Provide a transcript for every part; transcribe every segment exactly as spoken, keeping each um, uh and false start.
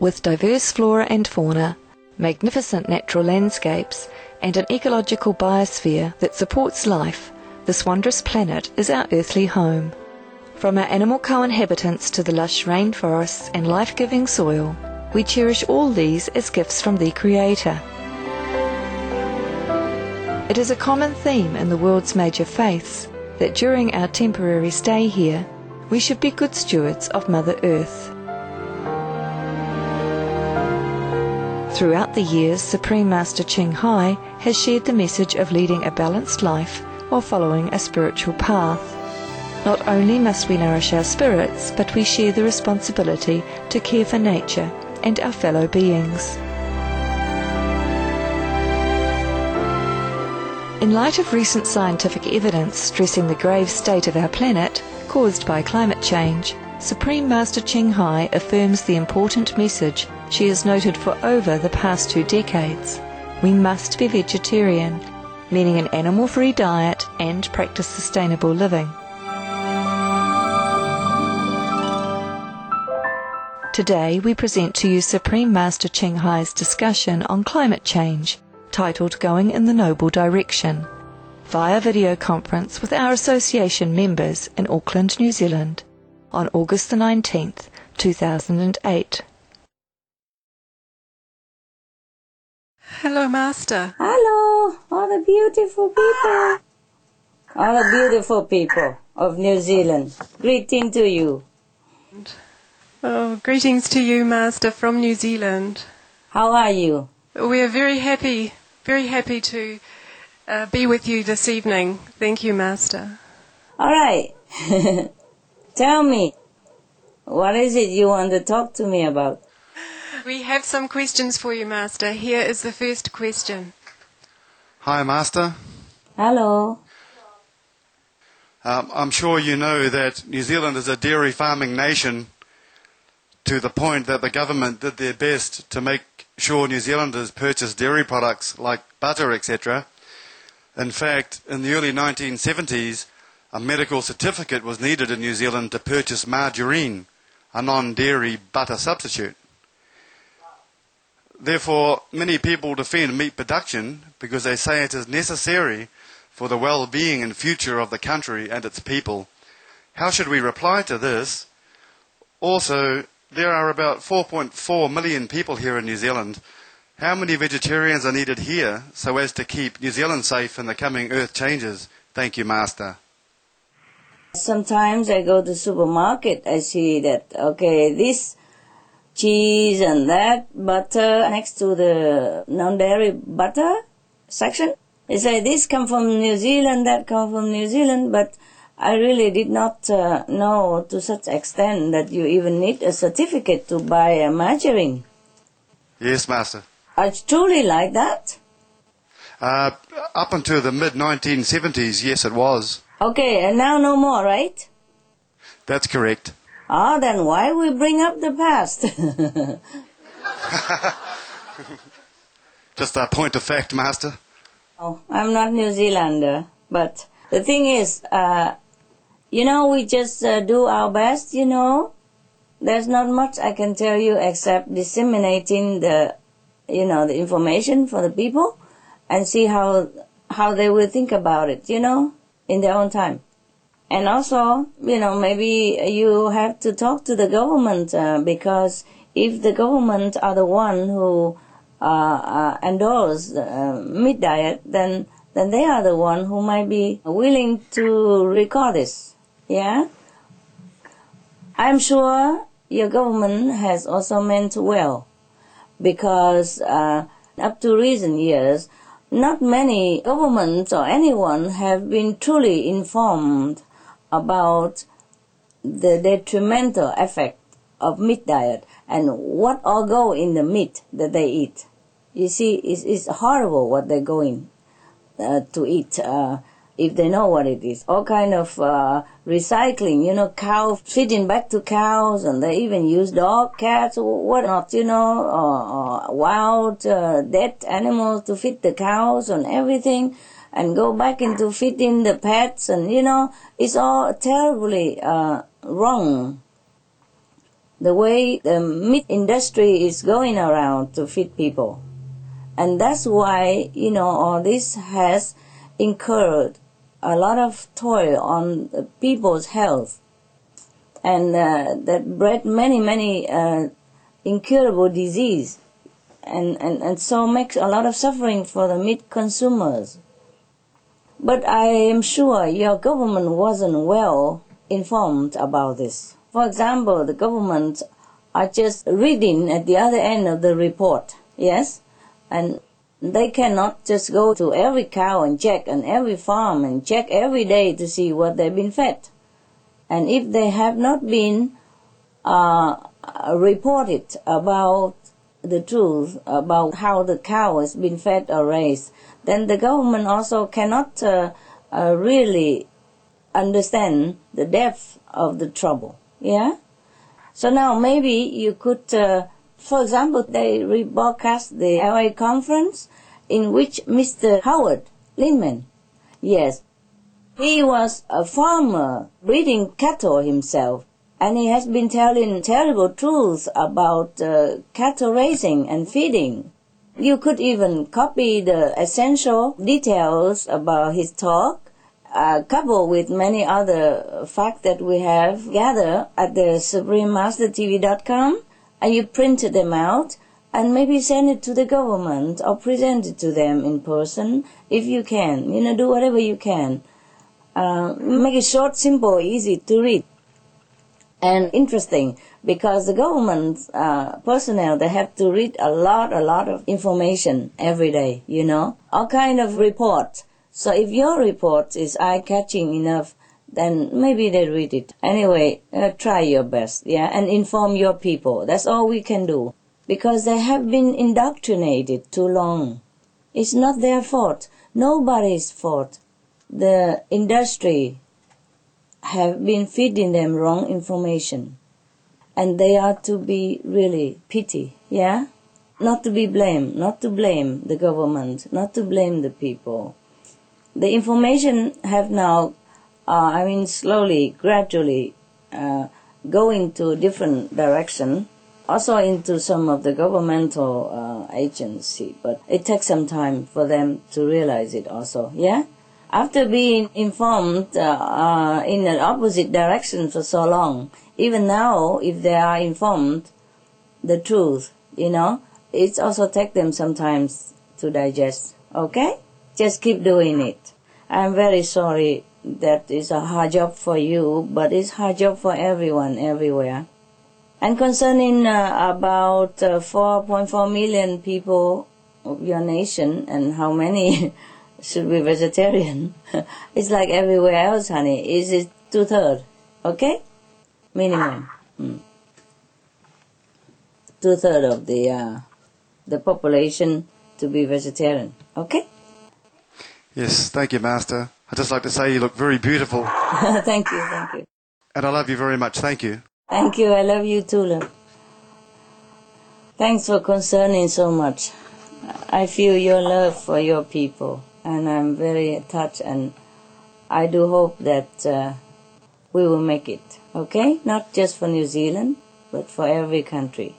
with diverse flora and fauna, magnificent natural landscapes, and an ecological biosphere that supports life, this wondrous planet is our earthly home. From our animal co-inhabitants to the lush rainforests and life-giving soil, we cherish all these as gifts from the Creator. It is a common theme in the world's major faiths that during our temporary stay here, we should be good stewards of Mother Earth. Throughout the years, Supreme Master Ching Hai has shared the message of leading a balanced life while following a spiritual path. Not only must we nourish our spirits, but we share the responsibility to care for nature and our fellow beings. In light of recent scientific evidence stressing the grave state of our planet caused by climate change, Supreme Master Ching Hai affirms the important message she has noted for over the past two decades. We must be vegetarian, meaning an animal-free diet and practice sustainable living. Today we present to you Supreme Master Ching Hai's discussion on climate change, titled Going in the Noble Direction, via video conference with our association members in Auckland, New Zealand, on August the nineteenth, two thousand eight. Hello, Master. Hello, all the beautiful people. All the beautiful people of New Zealand. Greeting to you. Oh, greetings to you, Master, from New Zealand. How are you? We are very happy, very happy to uh, be with you this evening. Thank you, Master. All right. Tell me, what is it you want to talk to me about? We have some questions for you, Master. Here is the first question. Hi, Master. Hello. Um, I'm sure you know that New Zealand is a dairy farming nation to the point that the government did their best to make sure New Zealanders purchase dairy products like butter, et cetera. In fact, in the early nineteen seventies, a medical certificate was needed in New Zealand to purchase margarine, a non-dairy butter substitute. Therefore, many people defend meat production because they say it is necessary for the well-being and future of the country and its people. How should we reply to this? Also, there are about four point four million people here in New Zealand. How many vegetarians are needed here so as to keep New Zealand safe in the coming earth changes? Thank you, Master. Sometimes I go to the supermarket, I see that, okay, this cheese and that butter next to the non-dairy butter section. They say this come from New Zealand, that come from New Zealand, but I really did not uh, know to such extent that you even need a certificate to buy a margarine. Yes, Master. It's truly like that? Uh, up until the mid nineteen seventies, yes, it was. Okay, and now no more, right? That's correct. Ah, then why we bring up the past? Just a point of fact, Master. Oh, I'm not New Zealander, but the thing is, uh, you know, we just uh, do our best, you know. There's not much I can tell you except disseminating the, you know, the information for the people and see how how they will think about it, you know, in their own time. And also, you know, maybe you have to talk to the government uh, because if the government are the one who uh, uh, endorse uh, meat diet, then then they are the one who might be willing to record this. Yeah? I'm sure your government has also meant well because uh, up to recent years, not many governments or anyone have been truly informed about the detrimental effect of meat diet and what all go in the meat that they eat. You see, it's, it's horrible what they're going uh, to eat uh, if they know what it is. All kind of uh, recycling, you know, cow feeding back to cows, and they even use dog, cats, whatnot, you know, or, or wild uh, dead animals to feed the cows and everything, and go back into feeding the pets, and, you know, it's all terribly uh, wrong. the way the meat industry is going around to feed people. And that's why, you know, all this has incurred a lot of toil on the people's health. And uh, that bred many, many uh, incurable disease. And, and, and so makes a lot of suffering for the meat consumers. But I am sure your government wasn't well informed about this. For example, the government are just reading at the other end of the report, yes? And they cannot just go to every cow and check, and every farm and check every day to see what they've been fed. And if they have not been uh, reported about the truth about how the cow has been fed or raised, then the government also cannot uh, uh, really understand the depth of the trouble. Yeah? So now maybe you could, uh, for example, they rebroadcast the L A conference in which Mister Howard Lindman, yes, he was a farmer breeding cattle himself, and he has been telling terrible truths about uh, cattle raising and feeding. You could even copy the essential details about his talk, uh, coupled with many other facts that we have gathered at the Supreme Master T V dot com, and you print them out and maybe send it to the government or present it to them in person if you can. You know, do whatever you can. Uh, make it short, simple, easy to read. And interesting, because the government uh, personnel, they have to read a lot, a lot of information every day, you know, all kind of reports. So if your report is eye-catching enough, then maybe they read it. Anyway, uh, try your best, yeah, and inform your people. That's all we can do, because they have been indoctrinated too long. It's not their fault, nobody's fault. The industry have been feeding them wrong information, and they are to be really pity, yeah? Not to be blamed, not to blame the government, not to blame the people. The information have now, uh, I mean slowly, gradually, uh, going to a different direction, also into some of the governmental uh, agency, but it takes some time for them to realize it also, yeah? After being informed uh, uh, in an opposite direction for so long, even now, if they are informed the truth, you know, it also takes them sometimes to digest, okay? Just keep doing it. I'm very sorry that it's a hard job for you, but it's a hard job for everyone, everywhere. And concerning uh, about uh, four point four million people of your nation and how many should be vegetarian, it's like everywhere else, honey. Is it two-thirds, okay? Minimum. Mm. Two-thirds of the uh, the population to be vegetarian, okay? Yes, thank you, Master. I'd just like to say you look very beautiful. Thank you, thank you. And I love you very much. Thank you. Thank you, I love you too, love. Thanks for concerning so much. I feel your love for your people, and I'm very touched, and I do hope that uh, we will make it, okay? Not just for New Zealand, but for every country.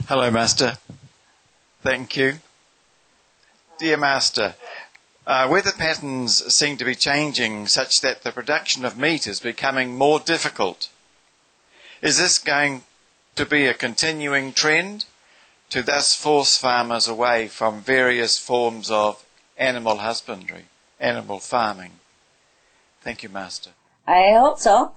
Hello, Master. Thank you. Dear Master, uh, weather patterns seem to be changing such that the production of meat is becoming more difficult. Is this going to be a continuing trend to thus force farmers away from various forms of animal husbandry, animal farming? Thank you, Master. I hope so.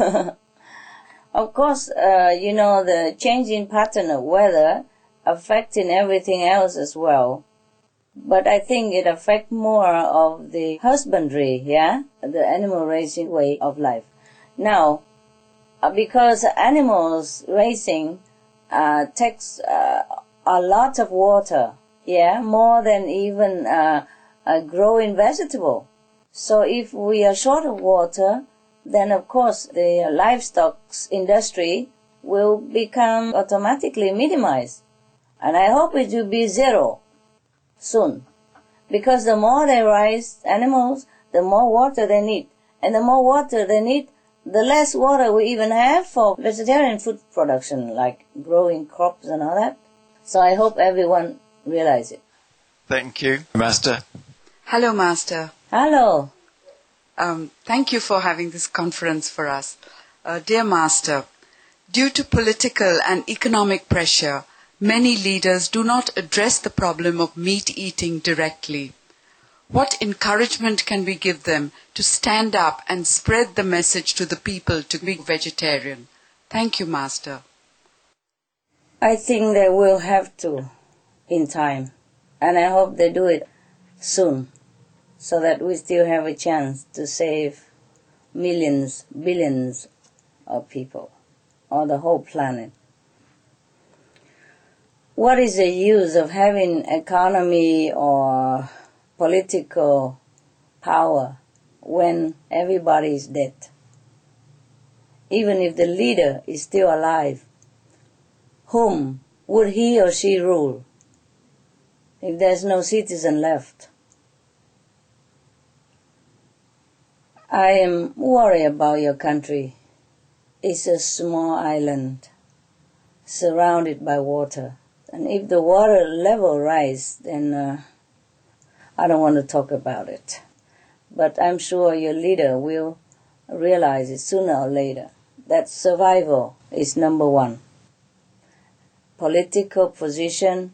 Of course, uh, you know, the changing pattern of weather affecting everything else as well. But I think it affects more of the husbandry, yeah, the animal raising way of life. Now, uh, because animals raising uh, takes uh, a lot of water, yeah, more than even uh, a growing vegetable. So if we are short of water, then of course the livestock industry will become automatically minimized. And I hope it will be zero soon. Because the more they raise animals, the more water they need. And the more water they need, the less water we even have for vegetarian food production, like growing crops and all that. So I hope everyone realize it. Thank you, Master. Hello, Master. Hello. Um, thank you for having this conference for us. Uh, dear Master, due to political and economic pressure, many leaders do not address the problem of meat eating directly. What encouragement can we give them to stand up and spread the message to the people to be vegetarian? Thank you, Master. I think they will have to in time. And I hope they do it soon, so that we still have a chance to save millions, billions of people, or the whole planet. What is the use of having economy or political power when everybody is dead? Even if the leader is still alive, whom would he or she rule if there's no citizen left? I am worried about your country. It's a small island surrounded by water. And if the water level rises, then uh, I don't want to talk about it. But I'm sure your leader will realize it sooner or later, that survival is number one. Political position,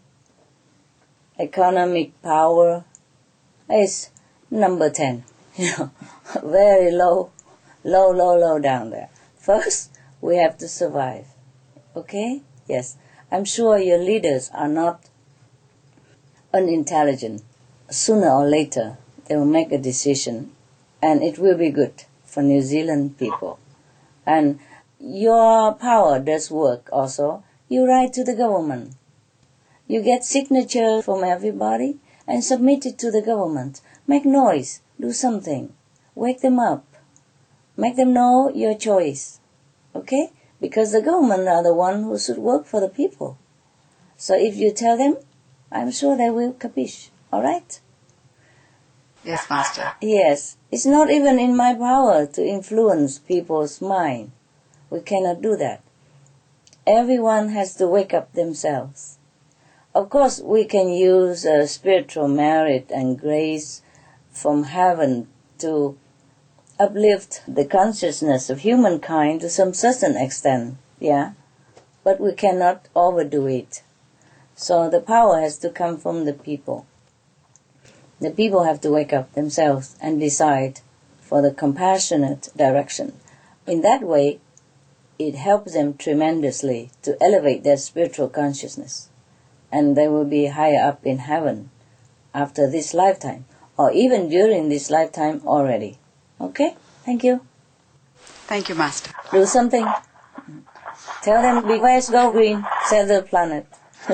economic power is number ten. You know, very low, low, low, low down there. First, we have to survive. Okay? Yes. I'm sure your leaders are not unintelligent. Sooner or later, they will make a decision, and it will be good for New Zealand people. And your power does work also. You write to the government. You get signatures from everybody and submit it to the government. Make noise. Do something. Wake them up. Make them know your choice. Okay? Because the government are the one who should work for the people. So if you tell them, I'm sure they will capiche. All right? Yes, Master. Yes. It's not even in my power to influence people's mind. We cannot do that. Everyone has to wake up themselves. Of course, we can use uh, spiritual merit and grace from heaven to uplift the consciousness of humankind to some certain extent, yeah? But we cannot overdo it. So the power has to come from the people. The people have to wake up themselves and decide for the compassionate direction. In that way, it helps them tremendously to elevate their spiritual consciousness. And they will be higher up in heaven after this lifetime, or even during this lifetime already. Okay? Thank you. Thank you, Master. Do something. Tell them, big waves go green, save the planet.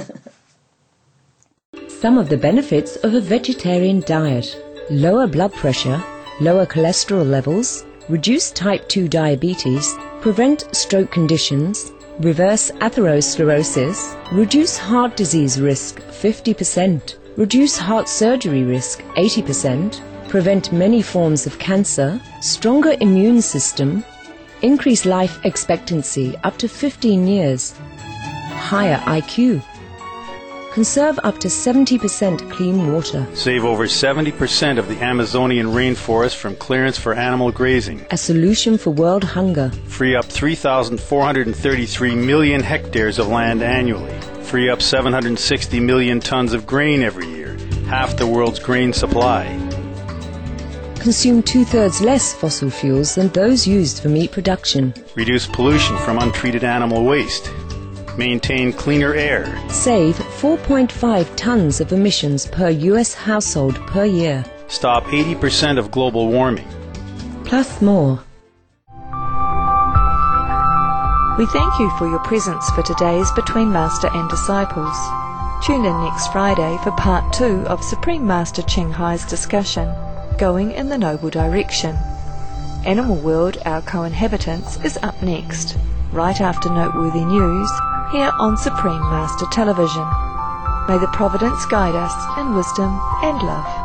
Some of the benefits of a vegetarian diet: lower blood pressure, lower cholesterol levels, reduce type two diabetes, prevent stroke conditions, reverse atherosclerosis, reduce heart disease risk fifty percent, reduce heart surgery risk eighty percent, prevent many forms of cancer, stronger immune system, increase life expectancy up to fifteen years, higher I Q, conserve up to seventy percent clean water. Save over seventy percent of the Amazonian rainforest from clearance for animal grazing. A solution for world hunger. Free up three thousand four hundred thirty-three million hectares of land annually. Free up seven hundred sixty million tons of grain every year, half the world's grain supply. Consume two-thirds less fossil fuels than those used for meat production. Reduce pollution from untreated animal waste. Maintain cleaner air. Save four point five tons of emissions per U S household per year. Stop eighty percent of global warming. Plus more. We thank you for your presence for today's Between Master and Disciples. Tune in next Friday for part two of Supreme Master Ching Hai's discussion, Going in the Noble Direction. Animal World, Our Co-Inhabitants is up next, right after Noteworthy News, here on Supreme Master Television. May the Providence guide us in wisdom and love.